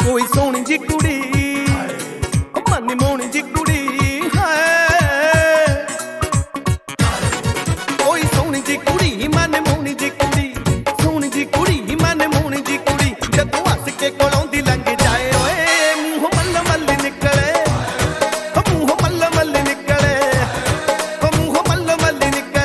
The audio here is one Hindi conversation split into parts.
कोई सोहनी जी कुड़ी मन मोहनी जी कुड़ी है, कोई सोहनी जी कुड़ी मन मोहनी जी कुड़ी, सोहनी जी कुड़ी मन मोहनी जी कुड़ी, जदों हस के कोलों दी लंघ जाए ओए मुंह मल मल निकले, मुंह मल मल निकले, मुंह मल मल निकले।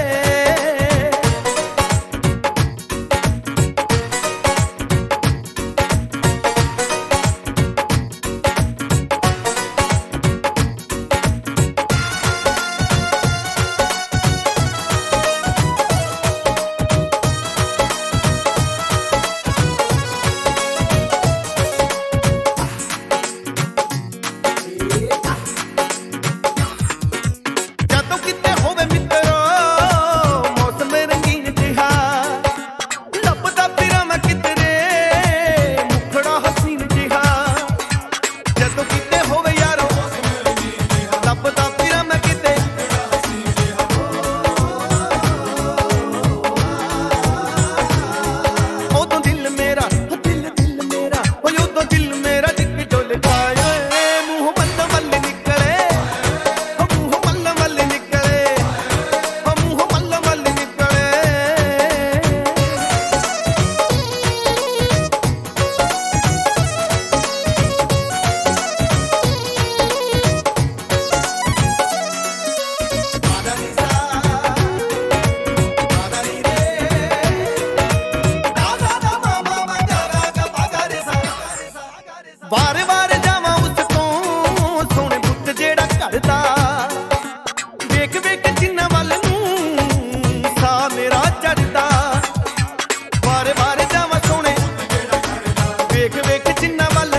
वारे वारे जावां उसको सोहने पुत जेड़ा करदा, वेख वेख जिन्ना वल नूं सा मेरा चढ़दा, वारे वारे जावां सोहने वेख वेख जिन्ना वल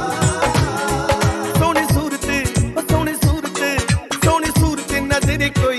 सोहनी सूरत सोहनी सूरत सोहनी सूरत नजर कोई